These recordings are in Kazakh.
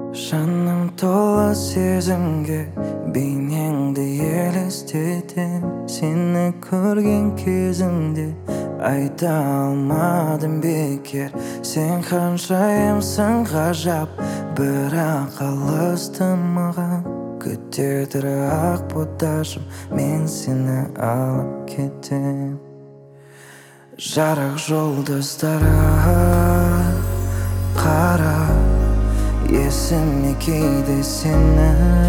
Жаным толы сезімге бейнеңді елестетем. Сені көрген кезімде айта алмадым бекер. Сен ханшайымсың ғажап, бірақ алысты маған. Күтеді ақ боташым, мен сені алып кетем. Жарық жұлдыздарға қара, есіме кейде сені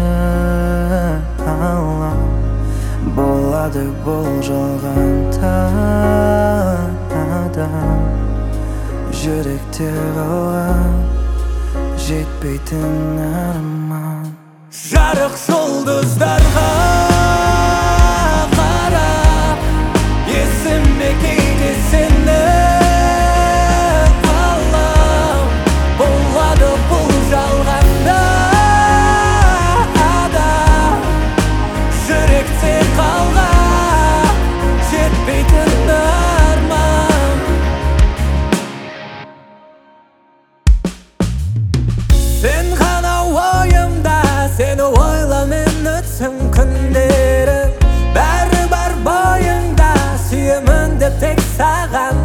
ала. Болады бұл жалғанда жүректе қалған жетпейтін арман. Жарық жұлдыздарға қарап, есіме кейде сені алам. Болады бұл жалғанда жүректе қалған жетпейтін арман. Сен ғана ойымда, сені ойламен өтсін күндерім. Бәрі бар бойыңда, сүйемін деп тек саған